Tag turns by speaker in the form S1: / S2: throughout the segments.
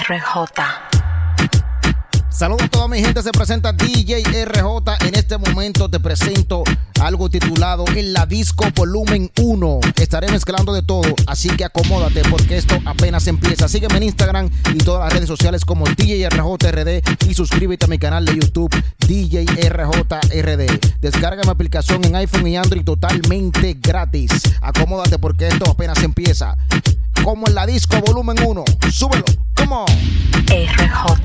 S1: RJ.
S2: Saludos a toda mi gente, se presenta DJ RJ. En este momento te presento algo titulado En la Disco Volumen 1. Estaré mezclando de todo, así que acomódate porque esto apenas empieza. Sígueme en Instagram y todas las redes sociales como DJ RJRD y suscríbete a mi canal de YouTube DJ RJRD. Descarga mi aplicación en iPhone y Android totalmente gratis. Acomódate porque esto apenas empieza. Como En la Disco Volumen 1. Súbelo, ¿cómo?
S1: RJ.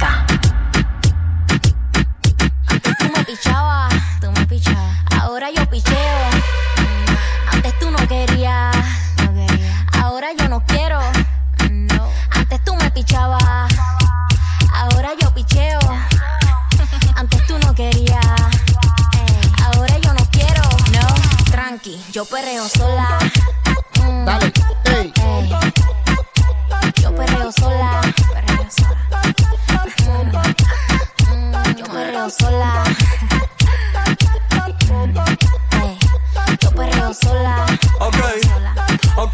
S3: Tú me pichabas, ahora yo picheo. Antes tú no querías, ahora yo no quiero. Antes tú me pichabas, ahora yo picheo. Antes tú no querías, ahora yo no quiero. No, tranqui, yo perreo sola.
S2: Dale, ey.
S3: Yo perreo sola, yo perreo sola. Yo perreo sola.
S4: Ok,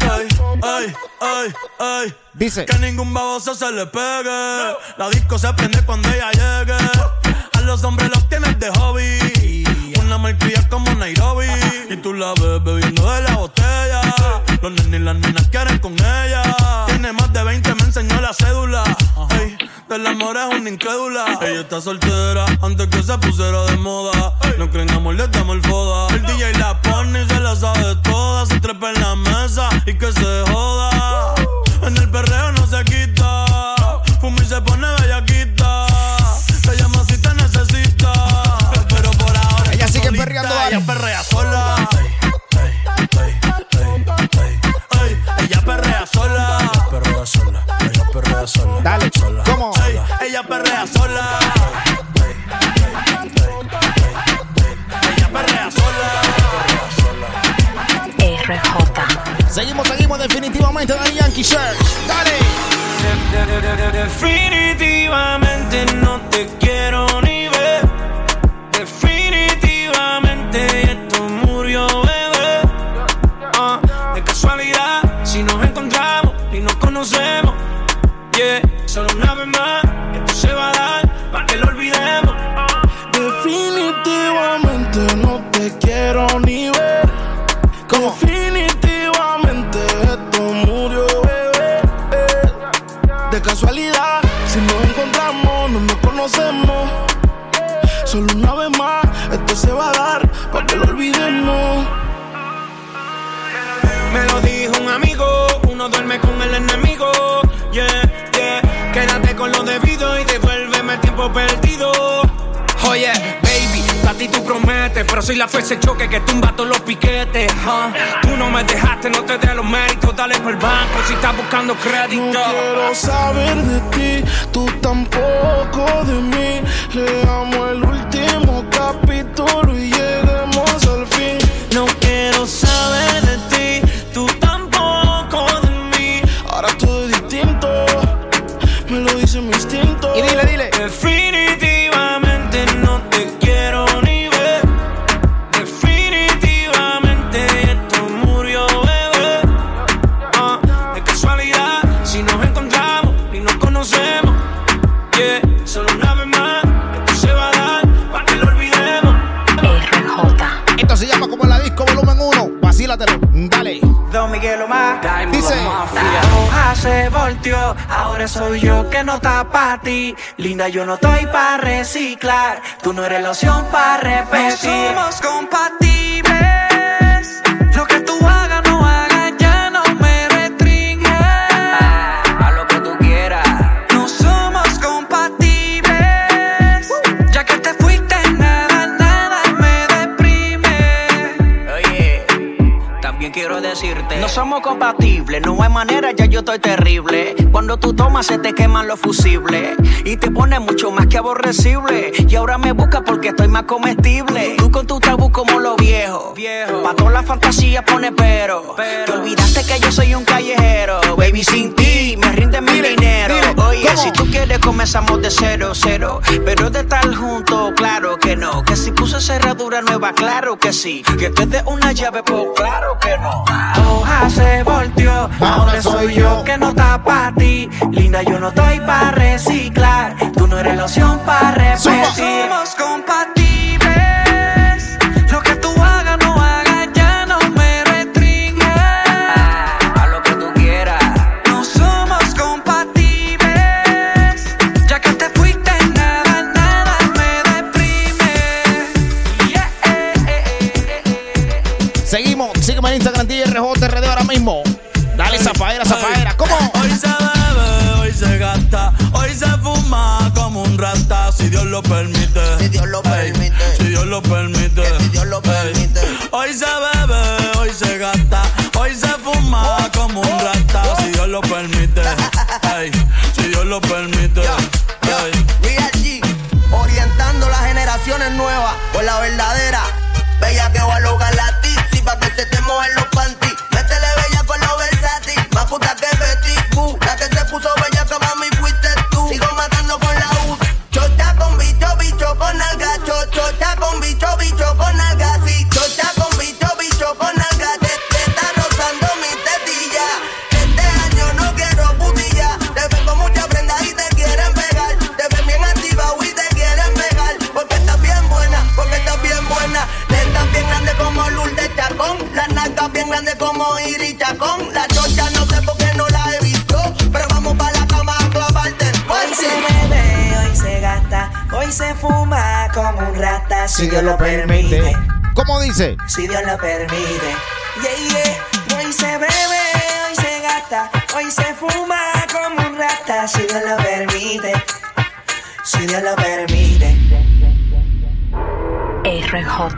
S4: ey.
S2: Dice
S4: que ningún baboso se le pegue. La disco se prende cuando ella llegue. A los hombres los tienes de hobby. Una marquilla como Nairobi. Y tú la ves bebiendo de la botella. Los nenes y las nenas quieren con ella. Tiene más de 20, me enseñó la cédula. Ey, del amor es una incrédula. Ella está soltera antes que se pusiera de moda. No creen amor, le damos el foda. El DJ la pone y se la sabe toda. Se trepa en la mesa y que se joda. En el perreo no se quita. Fuma y se pone bellaquita. Te llama si te necesita. Pero por ahora
S2: ella sigue perreando.
S4: Ella perrea sola. Ella perrea sola. Ella perrea sola.
S2: Dale,
S4: sola.
S2: ¿cómo?
S4: Ella perrea sola. Ella perrea sola.
S1: RJ.
S2: Seguimos definitivamente de Yankee Shirt. Dale.
S5: Definitivamente no te quiero ni ver. Definitivamente esto murió, bebé. De casualidad, si nos encontramos y nos conocemos, yeah, solo una vez más, esto se va a dar para que lo olvidemos.
S6: Definitivamente no te quiero ni ver.
S2: ¿Cómo?
S6: Definitivamente esto murió, bebé. De casualidad, si nos encontramos, no nos conocemos. Solo una vez más, esto se va a dar para que lo olvidemos.
S5: Me lo dijo un amigo, uno duerme con el enemigo. Yeah, yeah, quédate con lo debido y devuélveme el tiempo perdido. Oye, baby, a ti tú prometes, pero soy la fuerza de choque que tumba todos los piquetes. Tú no me dejaste, no te dé los méritos, dale por el banco si estás buscando crédito.
S6: No quiero saber de ti, tú tampoco de mí. Leamos el último capítulo y lleguemos al fin.
S5: No quiero saber de ti, tú tampoco de mí.
S6: Ahora todo es distinto, me lo dice mi instinto.
S2: Y dile.
S5: Definitivamente no te quiero ni ver. Definitivamente esto murió, bebé. De casualidad, si nos encontramos y nos conocemos, yeah, solo una vez más, esto se va a dar para que lo olvidemos.
S1: RJ.
S2: Esto se llama Como En la Disco Volumen 1. Vacílatelo. Dale.
S5: Don Miguel Omar,
S2: Dice
S5: la hoja se volteó, ahora soy yo que no está pa' ti. Linda, yo no estoy pa' reciclar, tú no eres la opción pa' repetir. No somos compatibles, lo que tú hagas, no hagas, ya no me restringe. A lo que tú quieras. No somos compatibles, ya que te fuiste, nada me deprime. Oye, también quiero decirte, no somos compatibles, no hay manera, ya yo estoy terrible. Cuando tú tomas se te queman los fusibles y te pones mucho más que aborrecible. Y ahora me buscas porque estoy más comestible. Tú con tu tabú como lo viejo. Pa' todas las fantasías pone pero. Te olvidaste que yo soy un callejero. Baby, sin ti me rinde mi dinero. Oye, si tú quieres comenzamos de 0-0, pero de estar juntos, claro que no. Que si puse cerradura nueva, claro que sí. Que te dé una llave, pues claro que no. Hoja se volteó, ahora soy yo que no está pa' ti. Linda, yo no estoy pa' reciclar. Tú no eres la opción para repetir. Somos compatibles. Lo que tú hagas, no hagas, ya no me restringe.
S7: A lo que tú quieras.
S5: No somos compatibles. Ya que te fuiste, nada me deprime.
S2: Seguimos, sígueme en Instagram, DJRJRD ahora mismo. Dale, zafaera, ¿cómo?
S4: Hoy se bebe, hoy se gasta, hoy se fuma como un rata, si Dios lo permite.
S8: Si Dios lo permite.
S4: Si Dios lo permite.
S8: Si Dios lo permite.
S4: Hoy se bebe, hoy se gasta, hoy se fuma como un rata, si Dios lo permite. Ey, si Dios lo permite.
S8: Real G, orientando las generaciones nuevas por la verdadera. Bella que va a lograr la tipsy pa' que se te mojen los panties. Métele bella con los versátil, más puta que Betty Boo. La que se puso bella que mami fuiste tú. Sigo matando con la U. Chocha con bicho, bicho con alga. Chocha con bicho, bicho con alga. Sí, chocha con bicho, bicho con alga. Te está rozando mi tetilla. Este año no quiero putilla. Te ven con mucha prenda y te quieren pegar. Te ven bien activa y te quieren pegar. Porque estás bien buena, porque estás bien buena. Estás bien grande como Lourdes Chacón. Las nalgas bien grandes como Iris Chacón. La chocha no sé por qué no la he visto, pero vamos pa' la cama a clavarte.
S5: Hoy se bebe, hoy se gasta, hoy se fuma como un rata, si Dios lo permite.
S2: ¿Cómo dice?
S5: Si Dios lo permite. Hoy se bebe, hoy se gasta, hoy se fuma como un rata, si Dios lo permite. Si Dios lo permite.
S1: RJ.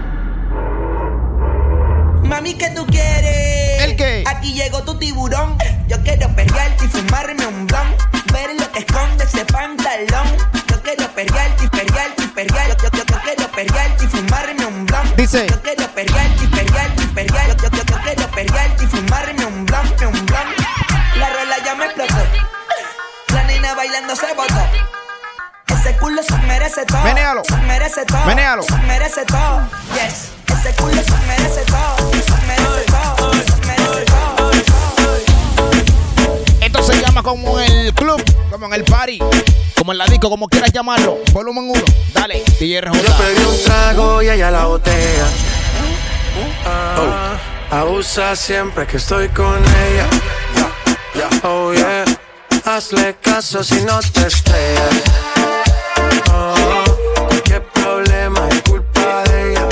S5: Mami, ¿qué tú quieres?
S2: ¿El qué?
S5: Aquí llegó tu tiburón. Yo quiero perrearte y fumarme un blunt. Ver lo que esconde ese pantalón. Yo quiero perrearte y perrearte y perrearte. Yo quiero perrearte y fumarme un blunt.
S2: Dice.
S5: Yo quiero perrearte y perrearte y perrearte. Yo quiero perrearte y fumarme un blunt, un blunt. La rola ya me explotó. La nena bailando se botó. Ese culo se merece todo.
S2: Menéalo.
S5: Se merece todo.
S2: Menéalo.
S5: Se merece todo. Yes. Ese culo se merece todo. Se merece todo. Se merece todo.
S2: Esto se llama como en el club, como en el party, como en la disco, como quieras llamarlo. Volumen 1. Dale, DJRJ.
S9: Yo pedí un trago y ella la botella. Abusa siempre que estoy con ella. Oh yeah. Hazle caso si no te estrellas. Qué problema es culpa de ella.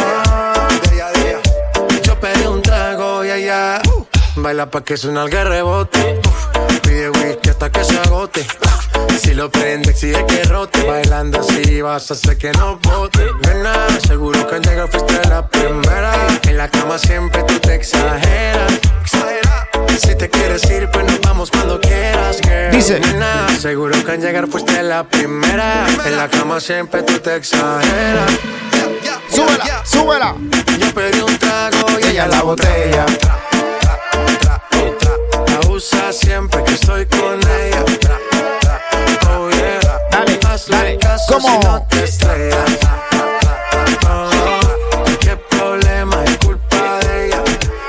S9: Yo pedí un trago y ella baila pa' que suena el rebote. Pide whisky hasta que se agote. Si lo prende exige que rote. Bailando así vas a hacer que no bote. Nena, seguro que al llegar fuiste la primera. En la cama siempre tú te exageras. Si te quieres ir, pues nos vamos cuando quieras, girl.
S2: Dice.
S9: Nena, seguro que al llegar fuiste la primera. En la cama siempre tú te exageras.
S2: Súbela, súbela.
S9: Yo pedí un trago y ella la botella. Abusa siempre que estoy con ella. Oh yeah.
S2: Dale,
S9: Hazle
S2: dale.
S9: caso
S2: ¿Cómo?
S9: si no te estrellas. Qué problema es culpa de ella.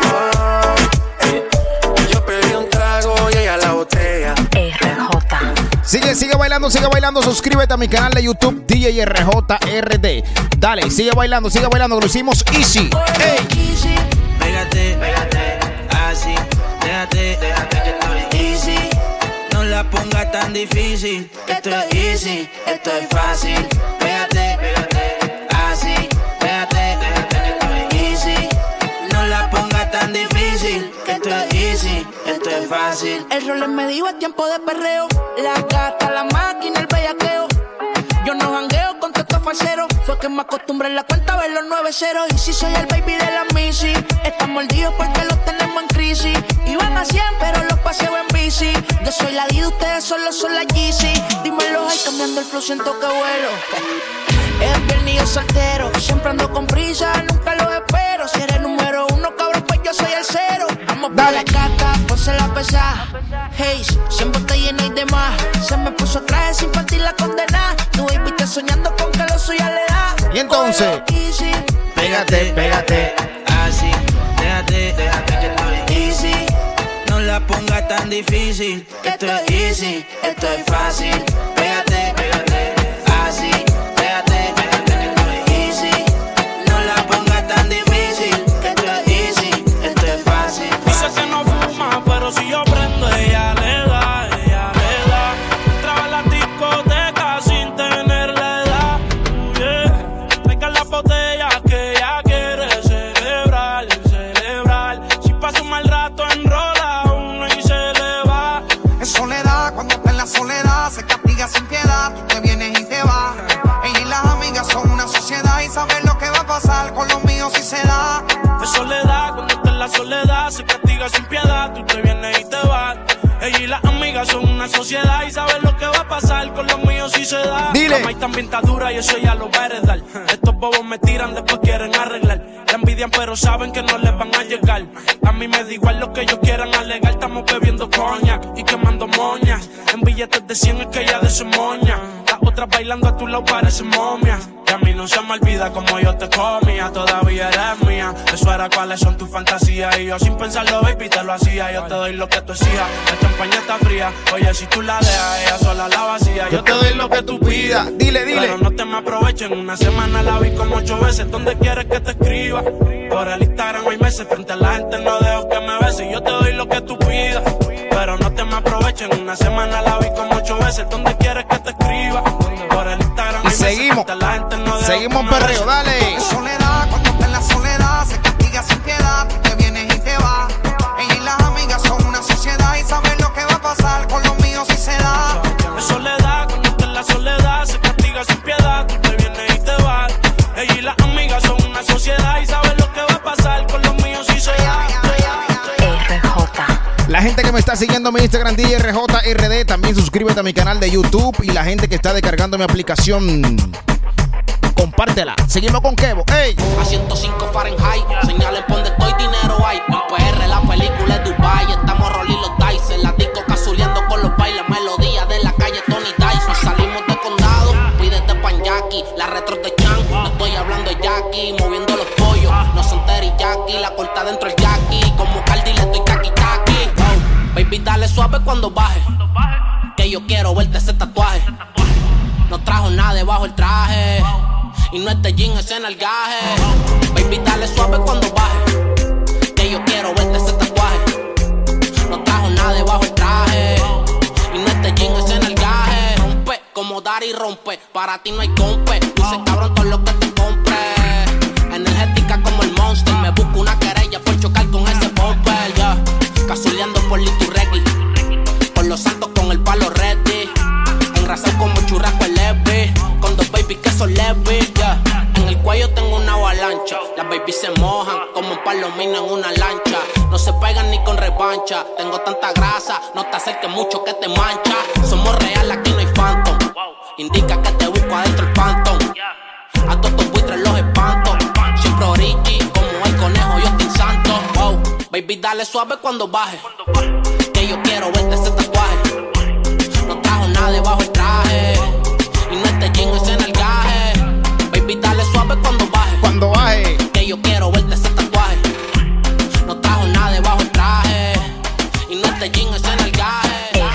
S9: Yo pedí un trago y ella la botella.
S1: RJ.
S2: Sigue bailando, suscríbete a mi canal de YouTube DJRJRD. Dale, sigue bailando, que lo hicimos easy. Hey.
S5: Easy. Pégate, así, déjate, easy. No la pongas tan difícil. Esto es easy, esto es fácil. Pégate, así, déjate, easy. No la pongas tan difícil. Esto es easy, esto es fácil.
S10: El rol me dijo es tiempo de perreo. La gata, la máquina, el bellaqueo. Yo no jangueo con estos falseros. Fue que me acostumbré en la cuenta a ver los 9 ceros. Y si soy el baby de la Missy. Están mordidos porque los tenemos en crisis. Iban a 100 pero los paseo en bici. Yo soy la D, ustedes solo son la Yeezy. Dímelo, ay, cambiando el flow siento que vuelo. Es viernes y yo soltero. Siempre ando con prisa, nunca lo espero. Si eres número 1, cabrón, pues yo soy el 0. Vamos pa' la gata, ponse la pesada. Hey, 100 botellas y demás. Se me puso traje sin partir la condena. Tu baby está soñando con que lo suya le da.
S2: Y entonces,
S10: easy.
S5: Pégate, así, déjate, easy. No la la pongas tan difícil. Esto es easy, esto es fácil. Pégate, así, pégate, easy. No la pongas tan difícil. Esto es easy, esto es fácil.
S10: Dice que no fuma, pero si yo prendo, ella le da, ella le da. Entraba en la discoteca sin tener la edad. Yeah. Traigan la botella que ella quiere celebrar, celebrar. Si pasa un mal rato, enrola uno y se le va.
S11: En soledad, cuando está en la soledad, se castiga sin piedad. Tú te vienes y te vas. Ella y las amigas son una sociedad y saben lo que va a pasar con los míos si se da.
S10: En soledad, cuando está en la soledad, se castiga sin piedad. Tú te vienes y te vas. Ella y las amigas son una sociedad y saben lo que va a pasar con los míos si se da.
S2: Dile.
S10: La maíz también está dura y eso ya lo va a heredar. Estos bobos me tiran, después quieren arreglar. La envidian pero saben que no les van a llegar. A mí me da igual lo que ellos quieran alegar. Estamos bebiendo coña y quemando moñas. En billetes de 100 es que ella de su moña. Las otras bailando a tu lado parecen momias. Y a mí no se me olvida como yo te comía. Todavía eres mía. Eso era cuáles son tus fantasías. Y yo sin pensarlo, baby, te lo hacía. Yo te doy lo que tú exijas. La champaña está fría. Oye, si tú la dejas, ella sola la vacía.
S2: Yo te doy lo que tú pidas. Dile, dile.
S10: Pero no te me aprovechen. Una semana la vi como 8 veces. ¿Dónde quieres que te escriba? Por el Instagram hay meses. Frente a la gente no dejo que me beses. Yo te doy lo que tú pidas. Pero no te me aprovechen. Una semana la vi como 8 veces. ¿Dónde quieres que te escriba? Por el Instagram
S2: y seguimos. Seguimos en perreo, dale.
S11: En soledad, cuando está en la soledad, se castiga sin piedad. Tú te vienes y te vas. Ella y las amigas son una sociedad y saben lo que va a pasar con los míos si se da.
S10: En soledad, cuando está en la soledad, se castiga sin piedad. Tú te vienes y te vas. Ella y las amigas son una sociedad y saben lo que va a pasar con los míos si se da.
S2: La gente que me está siguiendo en mi Instagram, DJRJRD, también suscríbete a mi canal de YouTube. Y la gente que está descargando mi aplicación, compártela. Seguimos con Kevo. ¡Ey!
S12: A 105 Fahrenheit, señalen por donde estoy, dinero hay. En PR la película es Dubai, estamos rolling los dice. La disco cazuleando con los bailes, melodía de la calle Tony Dice. Nos salimos de condado, pídete pan Jackie. La retro de Chan, no estoy hablando de Jackie. Moviendo los pollos, no son teriyaki. La corta dentro el Jackie, como Cardi le estoy kaki kaki. Baby, dale suave cuando baje, que yo quiero verte ese tatuaje. No trajo nada debajo el traje, y no es de jean, es en el gaje. Baby, dale suave cuando baje, que yo quiero verte ese tatuaje. No trajo nada debajo el traje, y no es de jean, es en el gaje. Rompe, como dar y rompe, para ti no hay compe. Dice cabrón todo lo que te compre. Energética como el Monster, me busco una querella por chocar con ese bumper, yeah. Cazuleando por Liturregui, por los santos con el palo ready. Engrasado como churrasco el Levi, con dos babies que son leves, yeah. En el cuello tengo una avalancha, las babies se mojan como un palomino en una lancha. No se pegan ni con revancha, tengo tanta grasa, no te acerques mucho que te mancha. Somos real, aquí no hay phantom, indica que te busco adentro el phantom. A todos tus buitres los espanto, siempre origi, como el conejo yo estoy santo. Oh, baby, dale suave cuando baje, que yo quiero verte ese tatuaje. No trajo nada debajo el traje, y no es de jean, es en el gaje. Baby, dale suave cuando baje, que yo quiero verte ese tatuaje. No trajo nada debajo el traje, y no es de jean, es en el gaje.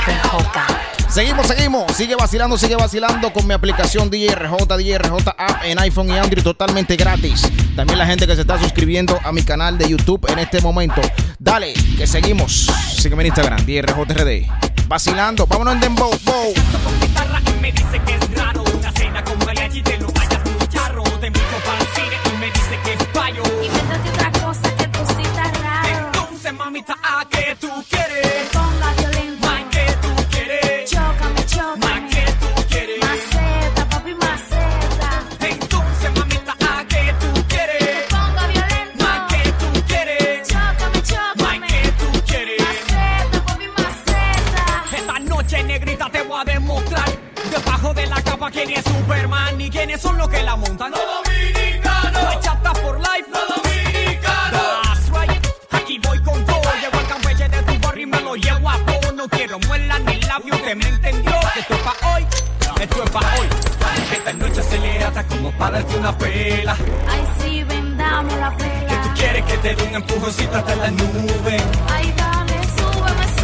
S2: Seguimos. Sigue vacilando con mi aplicación DJRJ App en iPhone y Android totalmente gratis. También la gente que se está suscribiendo a mi canal de YouTube en este momento. Dale, que seguimos. Sígueme en Instagram, DJRJRD. Vacilando, vámonos en Dembow.
S13: Con guitarra y me dice que es raro. Una cena con mariachi, te lo vayas tu charro. Te invito para el cine y me dice que es payo.
S3: Invéntate otra cosa que tú sí estás raro.
S13: Entonces, mamita, ¿a qué tú quieres?
S3: Que ponga violento.
S13: Ma, ¿qué tú quieres?
S3: Chócame.
S13: Ma, ¿qué tú quieres?
S3: Maceta, papi, maceta.
S13: Entonces, mamita, ¿a qué tú quieres?
S3: Que ponga violento.
S13: Ma, ¿qué tú quieres?
S3: Chócame.
S13: Ma, ¿qué tú quieres?
S3: Maceta, papi, maceta.
S13: Esta noche, negrita, te voy a demostrar debajo de la capa quién es Superman y quiénes son los que la montan. No dominicano. Bachata for life. No dominicano. That's right. Aquí voy con todo. Llevo el campeche de tu barrio y me lo llevo a todo. No quiero muela ni labio. Usted me entendió. Que esto es pa' hoy. Esto es pa' hoy. Esta noche acelérate como para darte una pela.
S3: Ay, sí, vendamos la pela.
S13: Que tú quieres que te dé un empujoncito hasta la nube.
S3: Ay, dale, súbeme.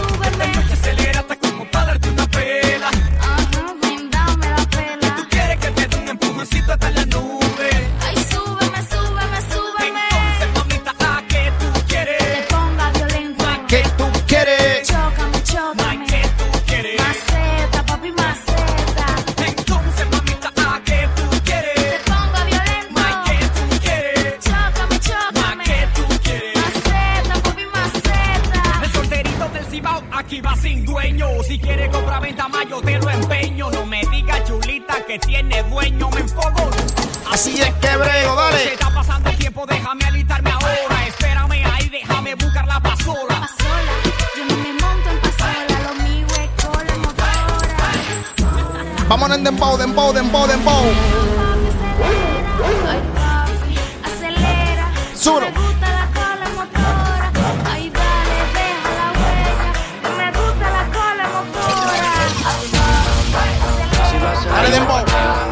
S13: que tiene dueño, me enfogo.
S2: Así es que brego, dale.
S13: Se está pasando el tiempo, déjame alistarme ahora. Espérame ahí, déjame buscar la pasola.
S3: Pasola, yo no me monto en pasola, lo mío es cola motora.
S2: Vámonos en dembow, dembow, dembow, dembow.
S3: Ay, papi, acelera.
S2: Suro.
S3: Me gusta la cola motora. Ay, dale, deja la huella. Me gusta la cola motora. Ay, papi,
S2: Dale dembow.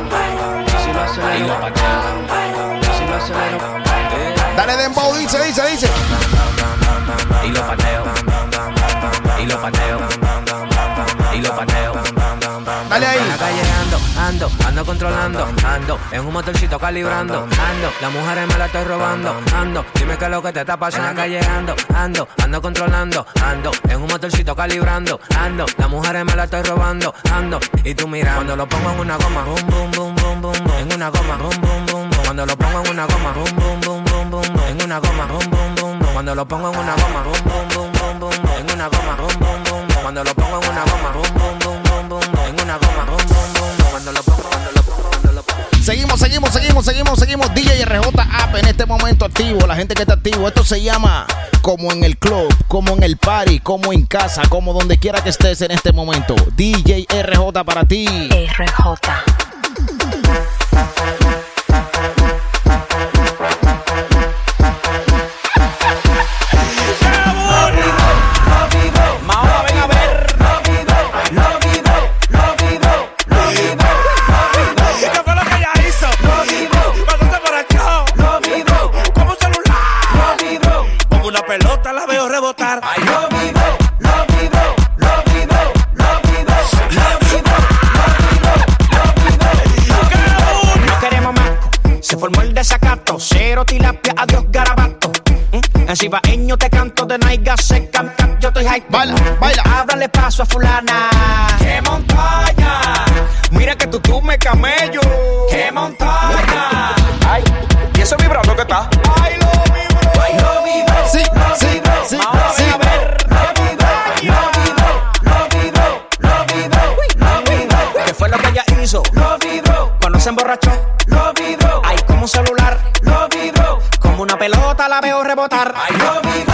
S2: Dale dembow, dice.
S7: Y lo pateo. Y lo pateo. Y lo pateo.
S2: Dale ahí.
S7: En la calle ando controlando, ando en un motorcito calibrando, ando, las mujeres me la estoy robando, ando, dime qué es lo que te está pasando. En la calle ando controlando, ando en un motorcito calibrando, ando, las mujeres me la estoy robando, ando, y tú mira, cuando lo pongo en una goma, boom, boom, boom, boom, boom, boom, en una goma, boom, boom, boom, boom, cuando lo pongo en una goma, boom, boom, boom, boom, boom, boom, en una goma, boom, boom, boom, boom, cuando lo pongo en una goma, boom, boom, boom, boom, boom, boom, en una goma, boom, boom, boom, boom, cuando lo pongo en una goma, boom, boom, boom, boom, boom, boom, en una goma, boom, boom, boom, boom, cuando lo pongo.
S2: Seguimos. DJ RJ App en este momento activo. La gente que está activo. Esto se llama como en el club, como en el party, como en casa, como donde quiera que estés en este momento. DJ RJ para ti.
S1: RJ.
S10: Cero tilapia, adiós garabato. En cibaeño te canto de naiga seca. Yo estoy hype.
S2: Baila.
S10: Ábrale paso a fulana. ¡Qué montaña! Mira que tú me camello. ¡Qué montaña! Ay, ¿y eso vibrando que está? Ay, lo vibro.
S2: Sí.
S10: A ver. ¿Qué fue lo que ella hizo? Lo vibro. Cuando se emborrachó. Lo vibro. Ay, como un celular. Lo vibro. Como una pelota la veo rebotar. Ay, lo vibro.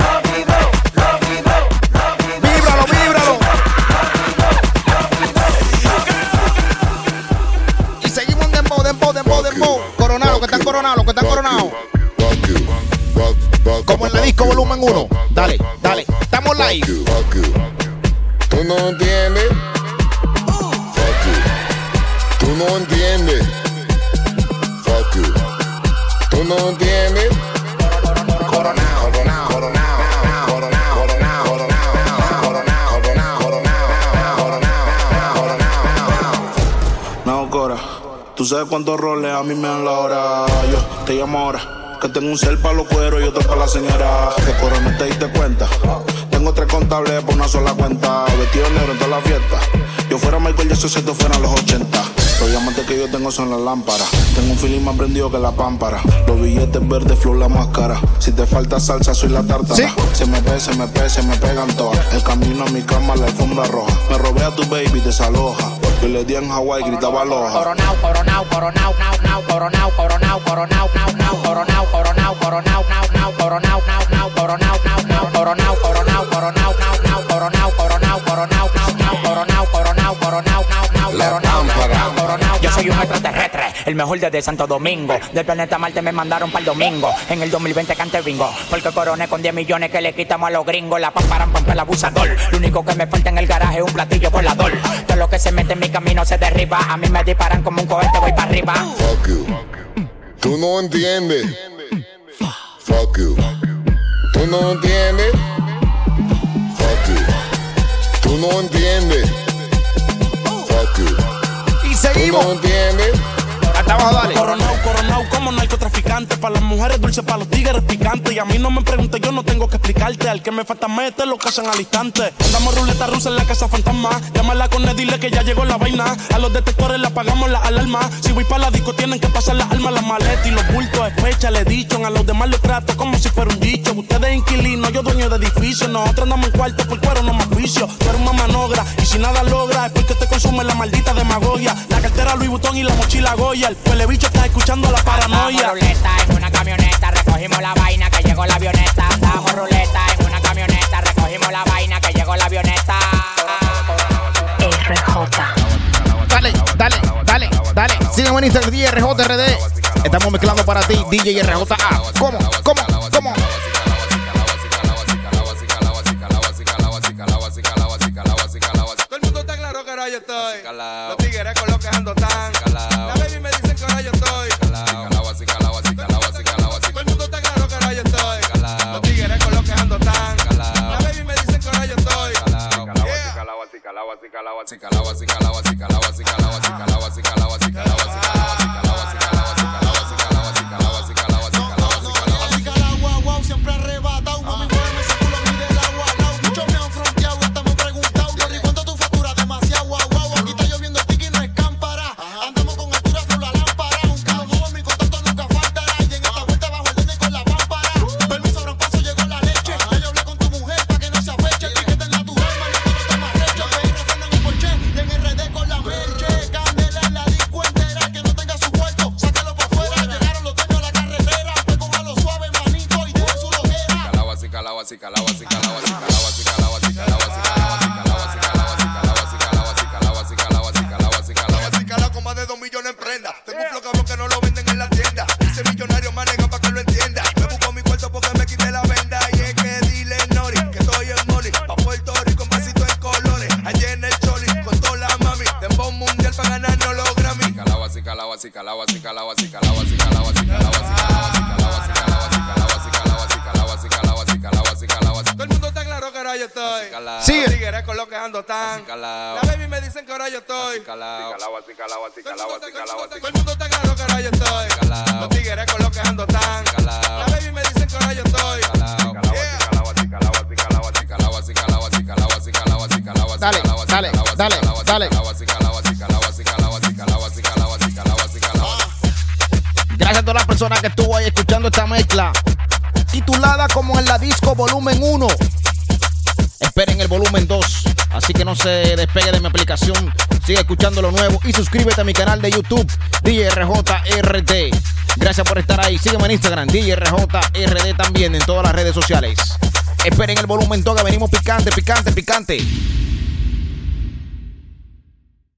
S2: Víbralo. Y seguimos en dembow. Coronado, que están coronados. Como en la disco volumen 1. Dale. Estamos live.
S14: Tú no entiendes. Tú no entiendes. Fuck you. Tú no entiendes. Coronado.
S6: No, Cora, tú sabes cuántos roles a mí me dan la hora. Yo te llamo ahora, que tengo un cel para los cueros y otro para la señora. Que Cora, no te diste cuenta. Tengo 3 contables por una sola cuenta. Vestido negro en toda la fiesta. Yo fuera Michael Jackson si estos fueran los 80. Los diamantes que yo tengo son las lámparas. Tengo un feeling más prendido que la pámpara. Los billetes verdes, flow la máscara. Si te falta salsa, soy la tártara.
S2: ¿Sí?
S6: Se me pegan todas. El camino a mi cama, la alfombra roja. Me robé a tu baby, desaloja. Yo le di en Hawái, gritaba aloha.
S10: Coronao. Yo soy un extraterrestre, el mejor desde Santo Domingo. Del planeta Marte me mandaron para el domingo. En el 2020 cante bingo, porque coroné con 10 millones que le quitamos a los gringos. La pamparan el abusador. Lo único que me falta en el garaje es un platillo volador. Todo lo que se mete en mi camino se derriba. A mí me disparan como un cohete, voy para arriba.
S14: Fuck you. Tú no entiendes. Fuck you. Tú no entiendes. Fuck you. Tú no entiendes. Fuck you.
S2: Y seguimos.
S14: ¿Tú no entiendes?
S2: Estamos a darle.
S15: Coronao como narcotraficante. Para las mujeres dulces, para los tigres picantes. Y a mí no me preguntes, yo no tengo que explicarte. Al que me falta meter, lo cazan al instante. Andamos ruleta rusa en la casa fantasma. Llámala con él, dile que ya llegó la vaina. A los detectores le apagamos la alarma. Si voy para la disco, tienen que pasar las armas, las maletas y los bultos. Especha, le dicho. A los demás los trato como si fuera un dicho. Ustedes inquilinos, yo dueño de edificio. Nosotros andamos en cuarto por cuero, no más vicio. Tú eres una manogra y si nada logra es porque te consume la maldita demagogia. La cartera cartera Louis Vuitton y la mochila Goya. El pele bicho está escuchando la paranoia.
S16: Andamos ruleta en una camioneta, recogimos la vaina que llegó la avioneta. Andamos ruleta en una camioneta, recogimos la vaina que llegó la avioneta.
S1: RJ.
S2: Dale. Sígueme en Instagram, DJ RJRD. Estamos mezclando para ti, DJ RJA. ¿Cómo?
S17: Todo el mundo está claro que ahora yo estoy. Los tigres con lo que ando tan. La baby me dicen que ahora yo estoy. Todo el mundo está claro que ahora yo estoy. Los tigres con lo que ando tan. La baby me dicen que ahora yo estoy.
S6: Siempre arrebatado, mami, muéveme ese culo, mire el agua al lado. Muchos me han fronteado, hasta me han preguntado, Lori, ¿cuánto tu factura? Demasiado guau. Aquí está lloviendo tiki, no es cámpara. Andamos con altura, full la lámpara. Un cabo en mi contacto nunca faltará. Y en esta vuelta bajo el nene con la pámpara. Permiso, gran paso, llegó la leche. Ya yo hablé con tu mujer pa' que no se apeche. Piquete en natural, manito, no te marrecho. PR frena en un Porsche, y en RD con la merche. Candela en la disco entera, que no tenga su cuarto, sácalo por fuera. Llegaron los dueños a la carretera. Pues cójalo suave, manito, y deje su loquera.
S17: Con más de 2 millones en prenda. Tengo un flow cabrón que no lo venden en la tienda. Ese millonario maneja pa' que lo entienda. Me busco mi cuarto porque me quité la venda. Y es que dile Nori que estoy en Molly. Pa' Puerto Rico en vasito en colores. Allí en el Choli con toda la mami. Dembow mundial pa' ganarnos los Grammy. Todo el mundo está claro que ahora yo estoy.
S2: Sigue.
S17: Los tigres con lo que ando tan. La baby me dicen que ahora yo estoy. Todo el mundo está claro que ahora yo estoy. Los tigres con lo que ando tan. La baby me dicen que ahora yo estoy.
S2: Dale. Gracias a todas las personas que estuvo ahí escuchando esta mezcla, titulada como en la disco volumen 1. Esperen el volumen 2, así que no se despegue de mi aplicación. Sigue escuchando lo nuevo y suscríbete a mi canal de YouTube, DJ RJRD. Gracias por estar ahí. Sígueme en Instagram, DJ RJRD, también en todas las redes sociales. Esperen el volumen 2, que venimos picante.